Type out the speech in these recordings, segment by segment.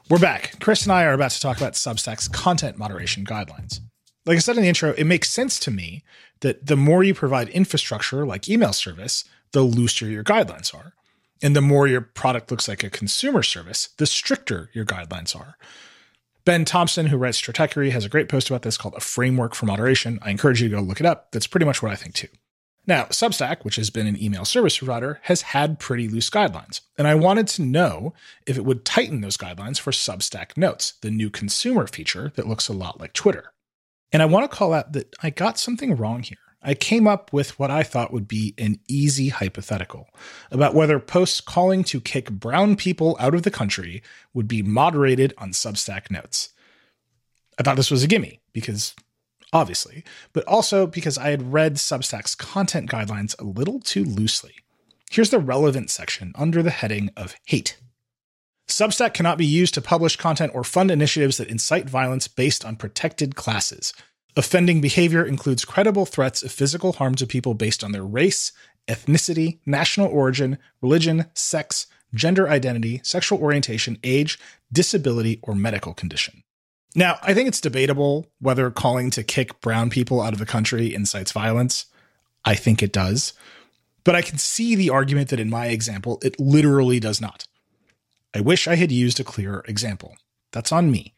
We're back. Chris and I are about to talk about Substack's content moderation guidelines. Like I said in the intro, it makes sense to me that the more you provide infrastructure like email service, the looser your guidelines are. And the more your product looks like a consumer service, the stricter your guidelines are. Ben Thompson, who writes Stratechery, has a great post about this called A Framework for Moderation. I encourage you to go look it up. That's pretty much what I think too. Now, Substack, which has been an email service provider, has had pretty loose guidelines. And I wanted to know if it would tighten those guidelines for Substack Notes, the new consumer feature that looks a lot like Twitter. And I want to call out that I got something wrong here. I came up with what I thought would be an easy hypothetical about whether posts calling to kick brown people out of the country would be moderated on Substack Notes. I thought this was a gimme because obviously, but also because I had read Substack's content guidelines a little too loosely. Here's the relevant section under the heading of hate. Substack cannot be used to publish content or fund initiatives that incite violence based on protected classes. Offending behavior includes credible threats of physical harm to people based on their race, ethnicity, national origin, religion, sex, gender identity, sexual orientation, age, disability, or medical condition. Now, I think it's debatable whether calling to kick brown people out of the country incites violence. I think it does. But I can see the argument that in my example, it literally does not. I wish I had used a clearer example. That's on me.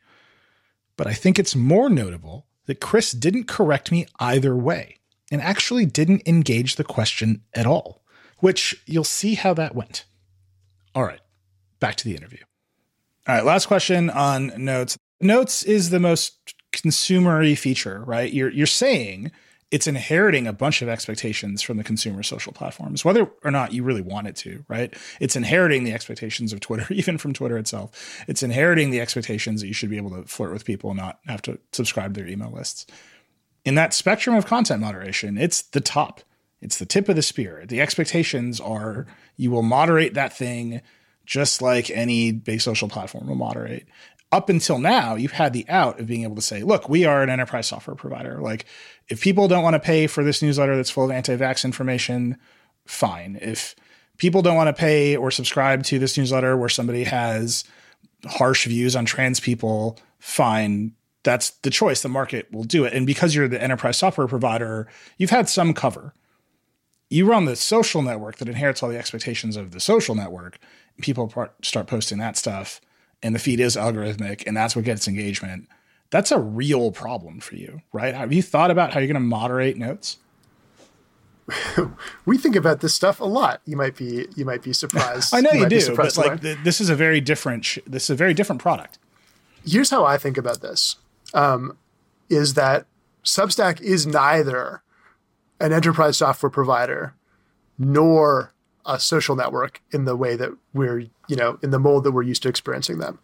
But I think it's more notable that Chris didn't correct me either way and actually didn't engage the question at all, which you'll see how that went. All right, back to the interview. All right, last question on Notes. Notes is the most consumer-y feature, right? You're saying it's inheriting a bunch of expectations from the consumer social platforms, whether or not you really want it to, right? It's inheriting the expectations of Twitter, even from Twitter itself. It's inheriting the expectations that you should be able to flirt with people and not have to subscribe to their email lists. In that spectrum of content moderation, it's the top. It's the tip of the spear. The expectations are you will moderate that thing just like any big social platform will moderate. Up until now, you've had the out of being able to say, look, we are an enterprise software provider. Like, if people don't want to pay for this newsletter that's full of anti-vax information, fine. If people don't want to pay or subscribe to this newsletter where somebody has harsh views on trans people, fine. That's the choice. The market will do it. And because you're the enterprise software provider, you've had some cover. You run the social network that inherits all the expectations of the social network. People start posting that stuff. And the feed is algorithmic, and that's what gets engagement. That's a real problem for you, right? Have you thought about how you're going to moderate Notes? We think about this stuff a lot. You might be surprised. I know you do, but like this is a very different product. Here's how I think about this: is that Substack is neither an enterprise software provider nor a social network in the way that we're, in the mold that we're used to experiencing them.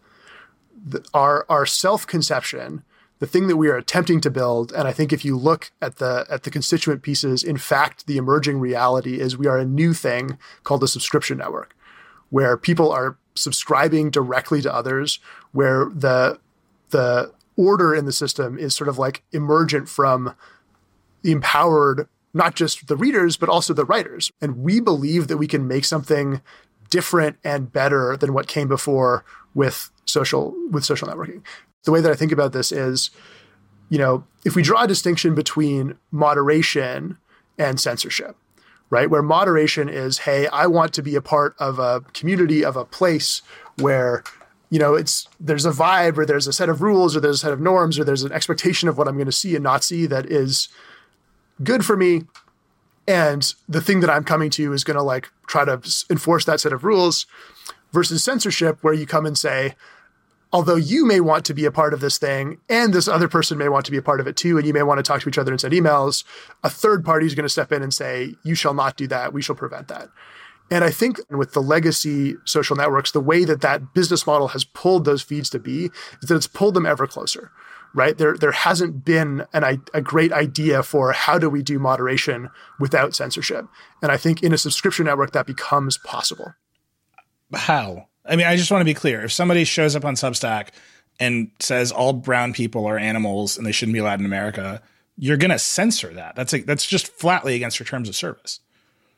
Our self-conception, the thing that we are attempting to build, and I think if you look at the constituent pieces, in fact, the emerging reality is we are a new thing called a subscription network, where people are subscribing directly to others, where the order in the system is sort of like emergent from the empowered, not just the readers, but also the writers. And we believe that we can make something different and better than what came before with social networking. The way that I think about this is, if we draw a distinction between moderation and censorship, right? Where moderation is, hey, I want to be a part of a community, of a place where, there's a vibe or there's a set of rules or there's a set of norms or there's an expectation of what I'm going to see and not see that is good for me. And the thing that I'm coming to is going to try to enforce that set of rules, versus censorship, where you come and say, although you may want to be a part of this thing and this other person may want to be a part of it too, and you may want to talk to each other and send emails, a third party is going to step in and say, you shall not do that. We shall prevent that. And I think with the legacy social networks, the way that business model has pulled those feeds to be is that it's pulled them ever closer. Right? There hasn't been a great idea for how do we do moderation without censorship. And I think in a subscription network that becomes possible. How? I mean, I just want to be clear. If somebody shows up on Substack and says all brown people are animals and they shouldn't be allowed in America, you're going to censor that. That's just flatly against your terms of service.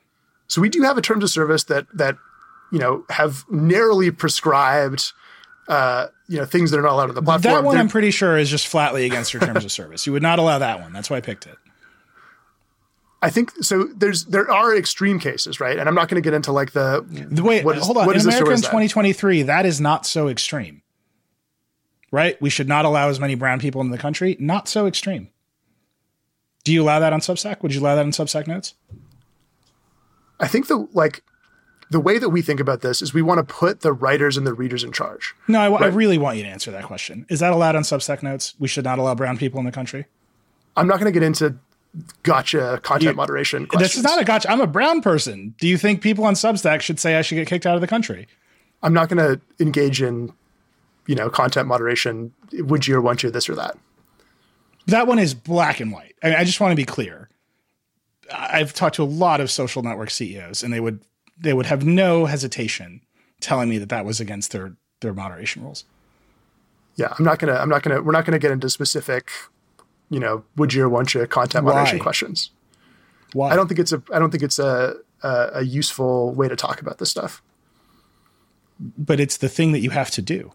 So we do have a terms of service that have narrowly prescribed things that are not allowed on the platform. That one I'm pretty sure is just flatly against your terms of service. You would not allow that one. That's why I picked it. I think so. There are extreme cases, right? And I'm not going to get into like hold on. In America in 2023, that is not so extreme, right? We should not allow as many brown people in the country. Not so extreme. Do you allow that on Substack? Would you allow that on Substack Notes? I think the way that we think about this is we want to put the writers and the readers in charge. No, I really want you to answer that question. Is that allowed on Substack Notes? We should not allow brown people in the country? I'm not going to get into gotcha content moderation questions. This is not a gotcha. I'm a brown person. Do you think people on Substack should say I should get kicked out of the country? I'm not going to engage in, content moderation. Would you or won't you, this or that? That one is black and white. I just want to be clear. I've talked to a lot of social network CEOs, and they would have no hesitation telling me that was against their moderation rules. Yeah, we're not gonna get into specific, would you or won't you content moderation questions. Why? I don't think it's a useful way to talk about this stuff. But it's the thing that you have to do.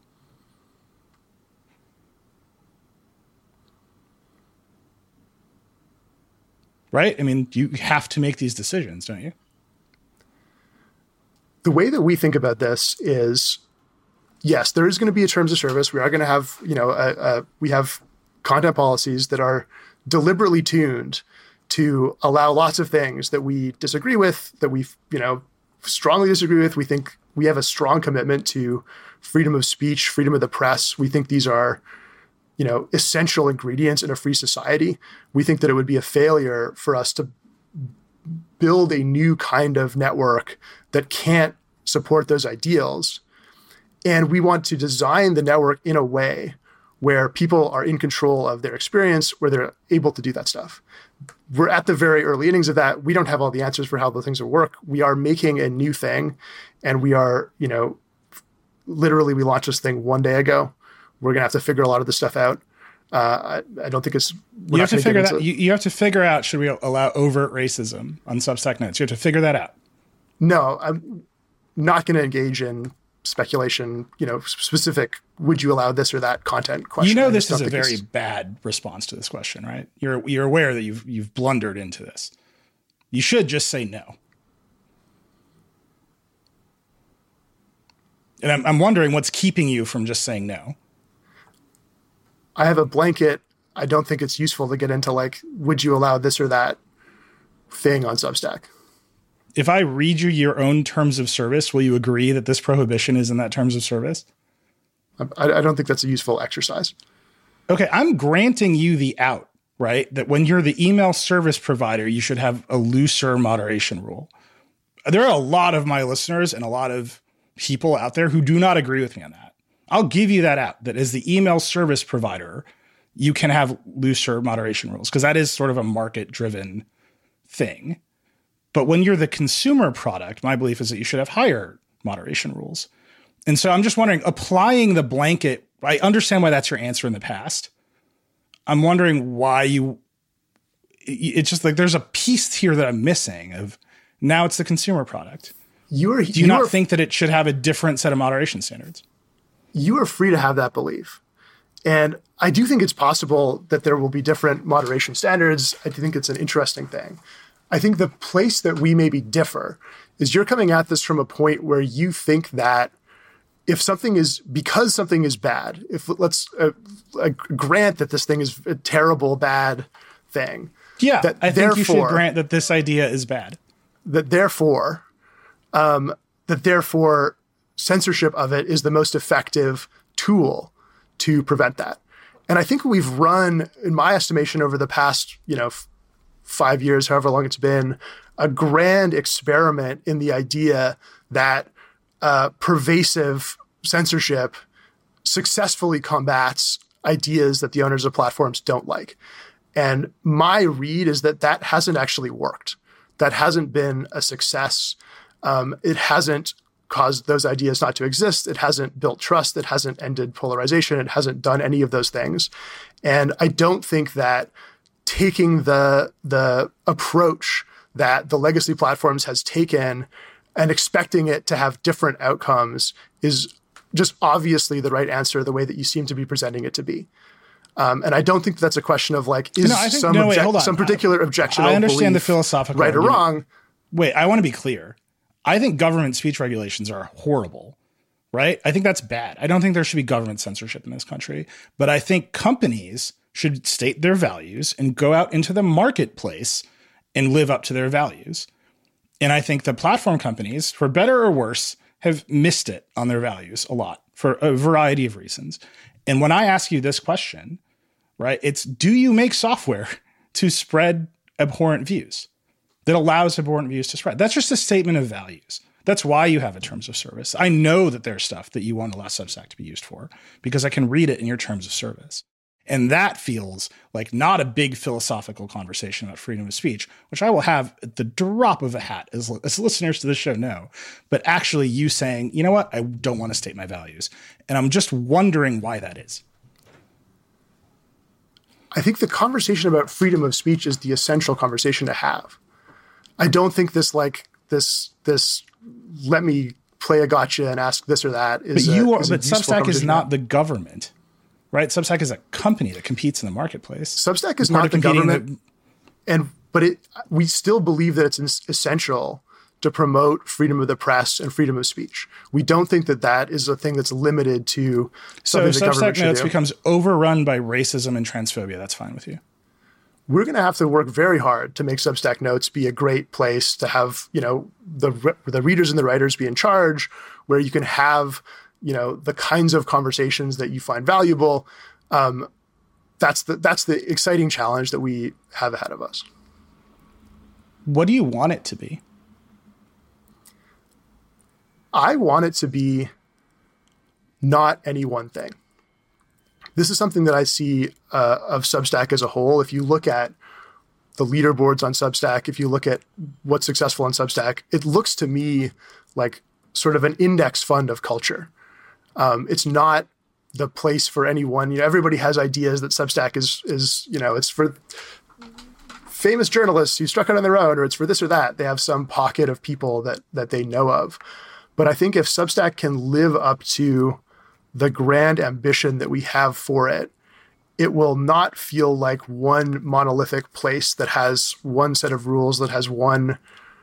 Right? I mean, you have to make these decisions, don't you? The way that we think about this is, yes, there is going to be a terms of service. We are going to have, we have content policies that are deliberately tuned to allow lots of things that we disagree with, that we, strongly disagree with. We think we have a strong commitment to freedom of speech, freedom of the press. We think these are, essential ingredients in a free society. We think that it would be a failure for us to build a new kind of network that can't support those ideals. And we want to design the network in a way where people are in control of their experience, where they're able to do that stuff. We're at the very early innings of that. We don't have all the answers for how the things will work. We are making a new thing, and we are, literally we launched this thing one day ago. We're going to have to figure a lot of this stuff out. I don't think it's... You have to figure that. You have to figure out, should we allow overt racism on Substack Notes? You have to figure that out. No, I'm not going to engage in speculation, specific, would you allow this or that content question. This is a very bad response to this question, right? You're aware that you've blundered into this. You should just say no. And I'm wondering what's keeping you from just saying no. I have a blanket. I don't think it's useful to get into would you allow this or that thing on Substack? If I read you your own terms of service, will you agree that this prohibition is in that terms of service? I don't think that's a useful exercise. Okay, I'm granting you the out, right? That when you're the email service provider, you should have a looser moderation rule. There are a lot of my listeners and a lot of people out there who do not agree with me on that. I'll give you that out, that as the email service provider, you can have looser moderation rules, because that is sort of a market-driven thing. But when you're the consumer product, my belief is that you should have higher moderation rules. And so I'm just wondering, applying the blanket, I understand why that's your answer in the past. I'm wondering why it's just there's a piece here that I'm missing of now it's the consumer product. Do you not think that it should have a different set of moderation standards? You are free to have that belief. And I do think it's possible that there will be different moderation standards. I do think it's an interesting thing. I think the place that we maybe differ is you're coming at this from a point where you think that because something is bad, if let's grant that this thing is a terrible, bad thing. Yeah, I think you should grant that this idea is bad. That therefore censorship of it is the most effective tool to prevent that. And I think we've run, in my estimation, over the past, 5 years, however long it's been, a grand experiment in the idea that pervasive censorship successfully combats ideas that the owners of platforms don't like. And my read is that hasn't actually worked. That hasn't been a success. It hasn't caused those ideas not to exist. It hasn't built trust. It hasn't ended polarization. It hasn't done any of those things. And I don't think that taking the approach that the legacy platforms has taken and expecting it to have different outcomes is just obviously the right answer the way that you seem to be presenting it to be. And I don't think that's a question of like, some particular objection. I understand the philosophical right argument. or wrong. Wait, I want to be clear. I think government speech regulations are horrible, right? I think that's bad. I don't think there should be government censorship in this country, but I think companies should state their values and go out into the marketplace and live up to their values. And I think the platform companies, for better or worse, have missed it on their values a lot for a variety of reasons. And when I ask you this question, right, it's, do you make software to spread abhorrent views that allows abhorrent views to spread? That's just a statement of values. That's why you have a terms of service. I know that there's stuff that you won't allow Substack to be used for because I can read it in your terms of service. And that feels like not a big philosophical conversation about freedom of speech, which I will have at the drop of a hat, as listeners to this show know, but actually you saying, you know what, I don't want to state my values. And I'm just wondering why that is. I think the conversation about freedom of speech is the essential conversation to have. I don't think this let me play a gotcha and ask this or that is but Substack is not the government. Right? Substack is a company that competes in the marketplace. Substack is not the government. But we still believe that it's essential to promote freedom of the press and freedom of speech. We don't think that that is a thing that's limited to something the government should do. So if Substack Notes becomes overrun by racism and transphobia, that's fine with you? We're going to have to work very hard to make Substack Notes be a great place to have, the readers and the writers be in charge, where you can have the kinds of conversations that you find valuable. That's the exciting challenge that we have ahead of us. What do you want it to be? I want it to be not any one thing. This is something that I see of Substack as a whole. If you look at the leaderboards on Substack, if you look at what's successful on Substack, it looks to me like sort of an index fund of culture. It's not the place for anyone. Everybody has ideas that Substack is it's for famous journalists who struck out on their own, or it's for this or that. They have some pocket of people that they know of. But I think if Substack can live up to the grand ambition that we have for it, it will not feel like one monolithic place that has one set of rules, that has one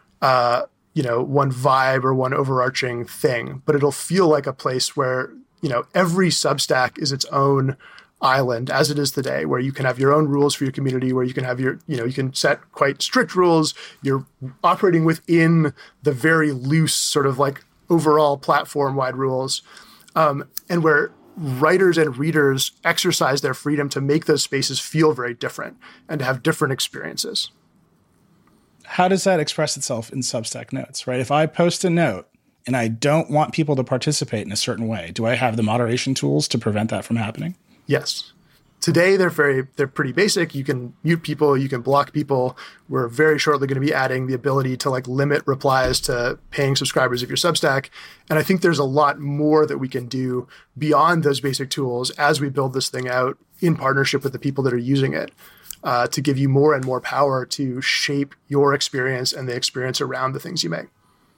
vibe or one overarching thing, but it'll feel like a place where, every Substack is its own island, as it is today, where you can have your own rules for your community, where you can have you can set quite strict rules. You're operating within the very loose sort of like overall platform-wide rules, and where writers and readers exercise their freedom to make those spaces feel very different and to have different experiences. How does that express itself in Substack Notes, right? If I post a note and I don't want people to participate in a certain way, do I have the moderation tools to prevent that from happening? Yes. Today, they're pretty basic. You can mute people, you can block people. We're very shortly going to be adding the ability to limit replies to paying subscribers of your Substack. And I think there's a lot more that we can do beyond those basic tools as we build this thing out in partnership with the people that are using it, to give you more and more power to shape your experience and the experience around the things you make.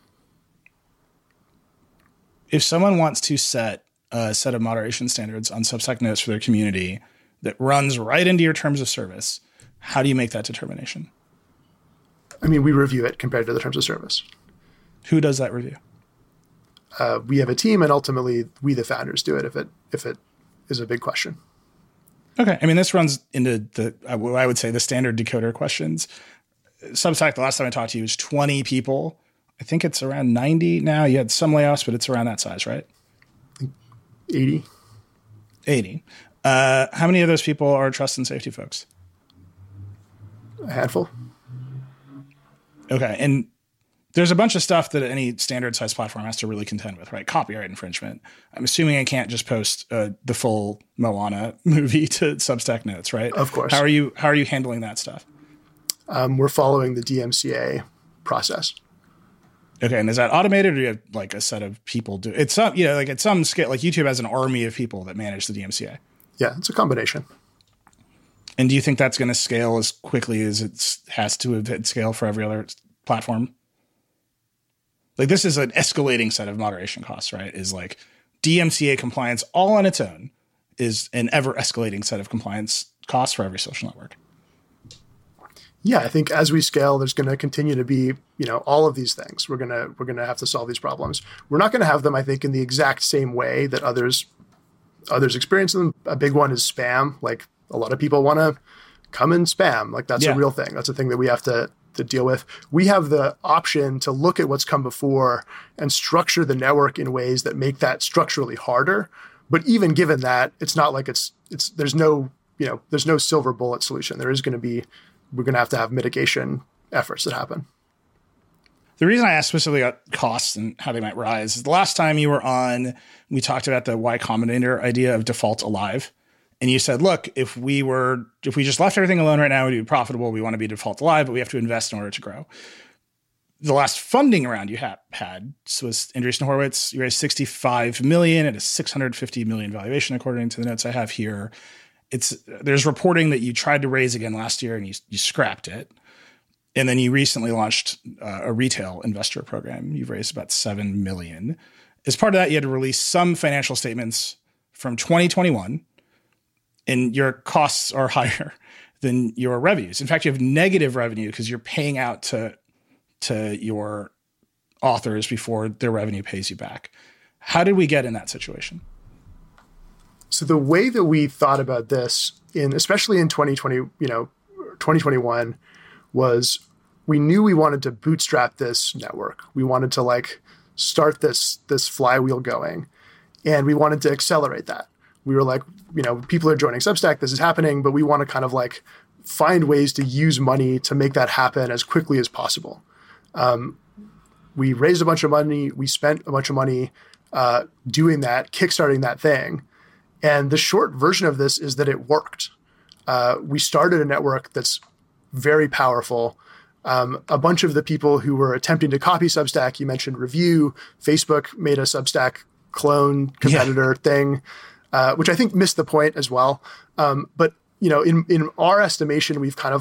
If someone wants to set a set of moderation standards on Substack Notes for their community that runs right into your terms of service, how do you make that determination? I mean, we review it compared to the terms of service. Who does that review? We have a team, and ultimately we, the founders, do it if it is a big question. Okay. I mean, this runs into I would say the standard decoder questions. Substack, the last time I talked to you, was 20 people. I think it's around 90 now. You had some layoffs, but it's around that size, right? 80. 80. How many of those people are trust and safety folks? A handful. Okay. And there's a bunch of stuff that any standard size platform has to really contend with, right? Copyright infringement. I'm assuming I can't just post the full Moana movie to Substack Notes, right? Of course. How are you handling that stuff? We're following the DMCA process. Okay. And is that automated, or do you have like a set of people do it's some, like at some scale, like YouTube has an army of people that manage the DMCA. Yeah, it's a combination. And do you think that's going to scale as quickly as it has to have hit scale for every other platform? Like, this is an escalating set of moderation costs, right? Is like DMCA compliance all on its own is an ever escalating set of compliance costs for every social network. Yeah, I think as we scale, there's going to continue to be, all of these things. We're going to have to solve these problems. We're not going to have them, I think, in the exact same way that others experience them. A big one is spam. Like, a lot of people want to come and spam. Like, that's a real thing. That's a thing that we have to deal with. We have the option to look at what's come before and structure the network in ways that make that structurally harder. But even given that, it's not like there's no silver bullet solution. We're going to have mitigation efforts that happen. The reason I asked specifically about costs and how they might rise is the last time you were on, we talked about the Y Combinator idea of default alive. And you said, look, if we just left everything alone right now, we'd be profitable. We want to be default alive, but we have to invest in order to grow. The last funding round you had was Andreessen Horowitz. You raised $65 million at a $650 million valuation, according to the notes I have here. There's reporting that you tried to raise again last year and you scrapped it. And then you recently launched a retail investor program. You've raised about $7 million. As part of that, you had to release some financial statements from 2021, and your costs are higher than your revenues. In fact, you have negative revenue because you're paying out to your authors before their revenue pays you back. How did we get in that situation? So the way that we thought about this, especially in 2021, was we knew we wanted to bootstrap this network. We wanted to start this flywheel going, and we wanted to accelerate that. We were like, people are joining Substack, this is happening, but we want to kind of find ways to use money to make that happen as quickly as possible. We raised a bunch of money. We spent a bunch of money doing that, kickstarting that thing. And the short version of this is that it worked. We started a network that's very powerful. A bunch of the people who were attempting to copy Substack, you mentioned Review, Facebook made a Substack clone competitor thing, which I think missed the point as well. But in our estimation, we've kind of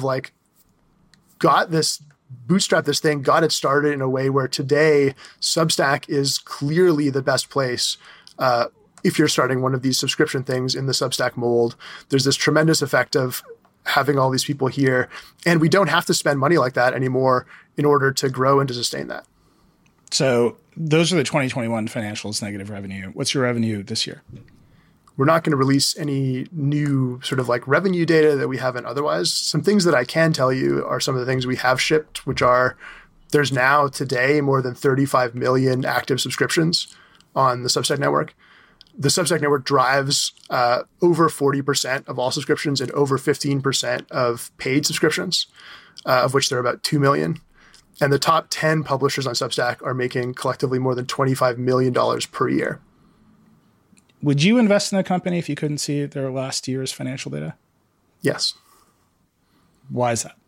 bootstrap this thing, got it started in a way where today Substack is clearly the best place. If you're starting one of these subscription things in the Substack mold, there's this tremendous effect of having all these people here, and we don't have to spend money like that anymore in order to grow and to sustain that. So those are the 2021 financials, negative revenue. What's your revenue this year? We're not going to release any new sort of revenue data that we haven't otherwise. Some things that I can tell you are some of the things we have shipped, which are there's now today more than 35 million active subscriptions on the Substack network. The Substack network drives over 40% of all subscriptions and over 15% of paid subscriptions, of which there are about 2 million. And the top 10 publishers on Substack are making collectively more than $25 million per year. Would you invest in a company if you couldn't see their last year's financial data? Yes. Why is that?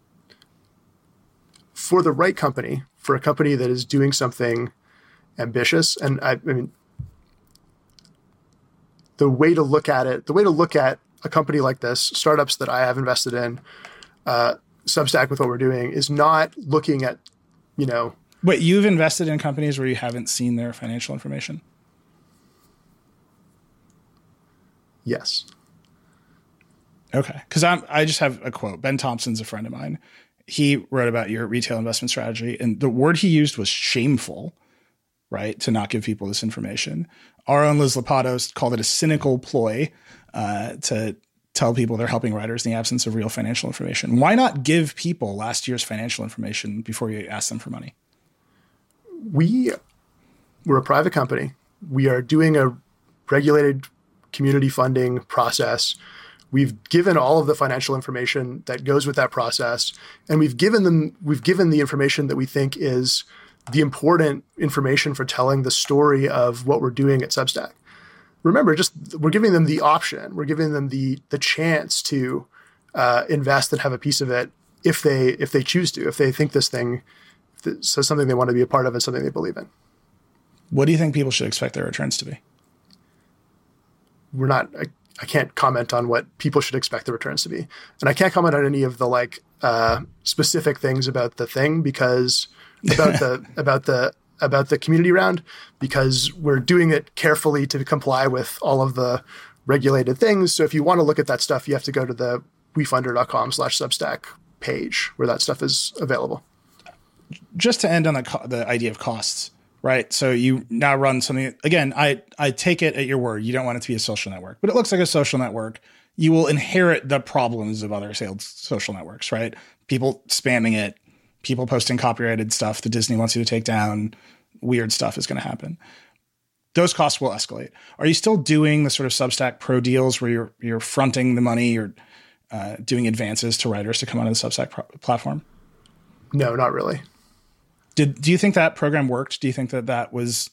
For the right company, for a company that is doing something ambitious, and I mean, the way to look at a company like this, startups that I have invested in, Substack with what we're doing, is not looking at, Wait, you've invested in companies where you haven't seen their financial information? Yes. Okay. Because I just have a quote. Ben Thompson's a friend of mine. He wrote about your retail investment strategy, and the word he used was shameful, right? To not give people this information. Our own Liz Lapados called it a cynical ploy to tell people they're helping writers in the absence of real financial information. Why not give people last year's financial information before you ask them for money? We're a private company. We are doing a regulated community funding process. We've given all of the financial information that goes with that process, and we've given the information that we think is the important information for telling the story of what we're doing at Substack. Remember, we're giving them the option. We're giving them the chance to invest and have a piece of it if they choose to, if they think this thing is something they want to be a part of and something they believe in. What do you think people should expect their returns to be? I can't comment on what people should expect the returns to be. And I can't comment on any of the specific things about the thing, because about the about the community round because we're doing it carefully to comply with all of the regulated things. So if you want to look at that stuff, you have to go to the wefunder.com/Substack page where that stuff is available. Just to end on the idea of costs, right? So you now run something, again, I take it at your word. You don't want it to be a social network, but it looks like a social network. You will inherit the problems of other social networks, right? People spamming it, people posting copyrighted stuff that Disney wants you to take down, weird stuff is going to happen. Those costs will escalate. Are you still doing the sort of Substack Pro deals where you're fronting the money, you're doing advances to writers to come onto the Substack platform? No, not really. Do you think that program worked? Do you think do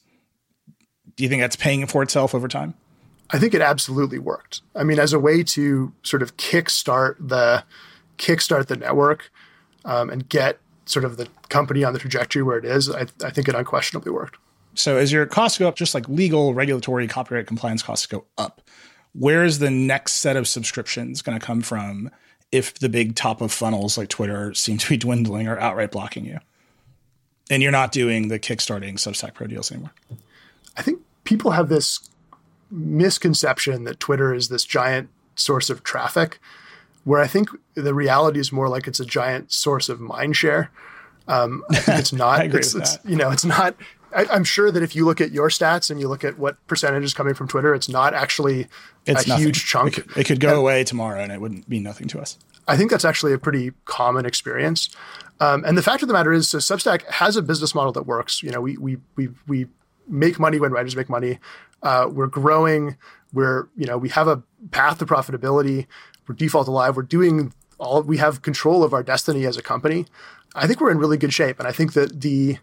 you think that's paying for itself over time? I think it absolutely worked. I mean, as a way to sort of kickstart the network and get sort of the company on the trajectory where it is, I think it unquestionably worked. So as your costs go up, just like legal, regulatory, copyright compliance costs go up, where is the next set of subscriptions going to come from if the big top of funnels like Twitter seem to be dwindling or outright blocking you? And you're not doing the kickstarting Substack Pro deals anymore. I think people have this misconception that Twitter is this giant source of traffic, where I think the reality is more like it's a giant source of mind share. I think it's not. I agree with that. It's not. I'm sure that if you look at your stats and you look at what percentage is coming from Twitter, it's not actually nothing. Huge chunk. It could go away tomorrow and it wouldn't mean nothing to us. I think that's actually a pretty common experience. And the fact of the matter is, so Substack has a business model that works. We make money when writers make money. We're growing. We have a path to profitability. We're default alive. We have control of our destiny as a company. I think we're in really good shape. And I think that the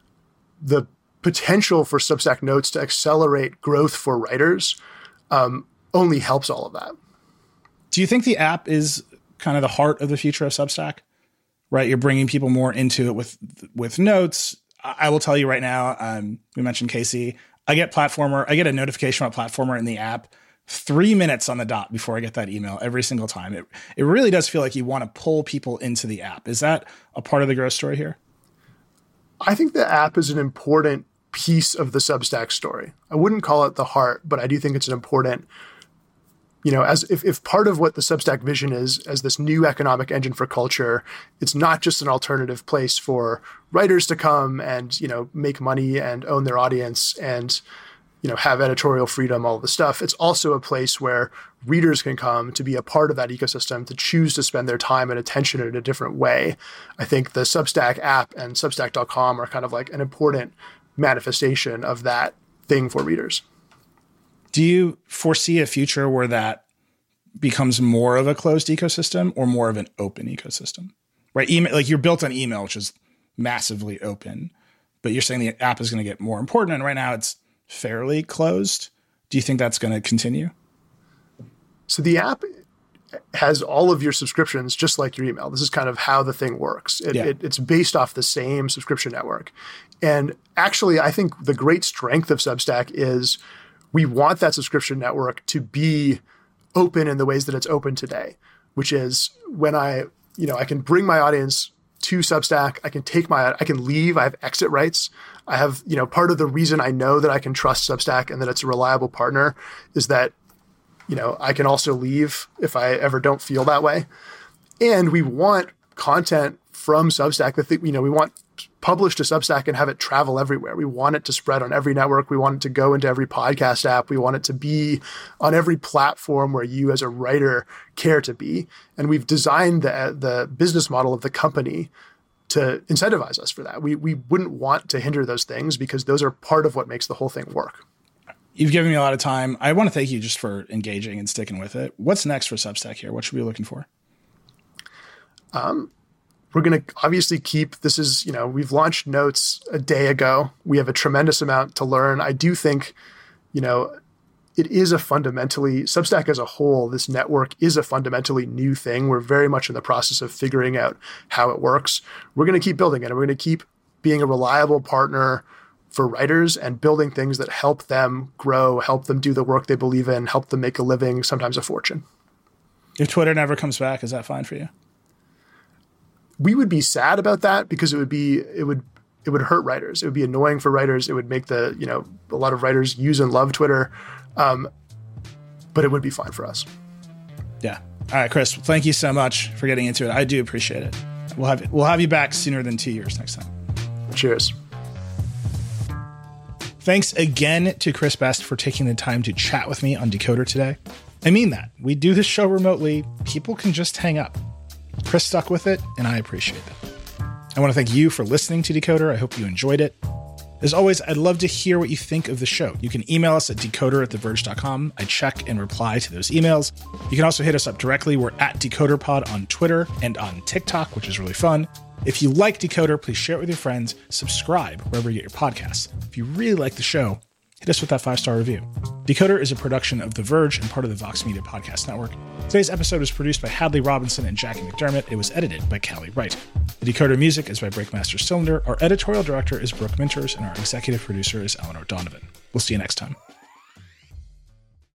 potential for Substack Notes to accelerate growth for writers only helps all of that. Do you think the app is kind of the heart of the future of Substack? Right, you're bringing people more into it with notes. I will tell you right now. We mentioned Casey. I get a notification about Platformer in the app 3 minutes on the dot before I get that email every single time. It really does feel like you want to pull people into the app. Is that a part of the growth story here? I think the app is an important piece of the Substack story. I wouldn't call it the heart, but I do think it's an important. As if part of what the Substack vision is as this new economic engine for culture, it's not just an alternative place for writers to come and, make money and own their audience and, have editorial freedom, all of the stuff. It's also a place where readers can come to be a part of that ecosystem, to choose to spend their time and attention in a different way. I think the Substack app and Substack.com are kind of like an important manifestation of that thing for readers. Do you foresee a future where that becomes more of a closed ecosystem or more of an open ecosystem? Right? Email, like you're built on email, which is massively open, but you're saying the app is going to get more important. And right now it's fairly closed. Do you think that's going to continue? So the app has all of your subscriptions just like your email. This is kind of how the thing works. It's based off the same subscription network. And actually, I think the great strength of Substack is we want that subscription network to be open in the ways that it's open today, which is when I can bring my audience to Substack. I can leave. I have exit rights. I have, part of the reason I know that I can trust Substack and that it's a reliable partner is that, I can also leave if I ever don't feel that way. And we want content from Substack that, we want published to Substack and have it travel everywhere. We want it to spread on every network. We want it to go into every podcast app. We want it to be on every platform where you as a writer care to be. And we've designed the business model of the company to incentivize us for that. We wouldn't want to hinder those things because those are part of what makes the whole thing work. You've given me a lot of time. I want to thank you just for engaging and sticking with it. What's next for Substack here? What should we be looking for? We're going to obviously keep, we've launched Notes a day ago. We have a tremendous amount to learn. I do think, it is Substack as a whole, this network is a fundamentally new thing. We're very much in the process of figuring out how it works. We're going to keep building it. And we're going to keep being a reliable partner for writers and building things that help them grow, help them do the work they believe in, help them make a living, sometimes a fortune. If Twitter never comes back, is that fine for you? We would be sad about that because it would it would hurt writers. It would be annoying for writers. It would make a lot of writers use and love Twitter. But it would be fine for us. Yeah. All right, Chris, thank you so much for getting into it. I do appreciate it. We'll have you back sooner than 2 years next time. Cheers. Thanks again to Chris Best for taking the time to chat with me on Decoder today. I mean that. We do this show remotely. People can just hang up. Chris stuck with it, and I appreciate that. I want to thank you for listening to Decoder. I hope you enjoyed it. As always, I'd love to hear what you think of the show. You can email us at decoder@theverge.com. I check and reply to those emails. You can also hit us up directly. We're at DecoderPod on Twitter and on TikTok, which is really fun. If you like Decoder, please share it with your friends. Subscribe wherever you get your podcasts. If you really like the show, hit us with that 5-star review. Decoder is a production of The Verge and part of the Vox Media Podcast Network. Today's episode was produced by Hadley Robinson and Jackie McDermott. It was edited by Callie Wright. The Decoder music is by Breakmaster Cylinder. Our editorial director is Brooke Minters, and our executive producer is Eleanor Donovan. We'll see you next time.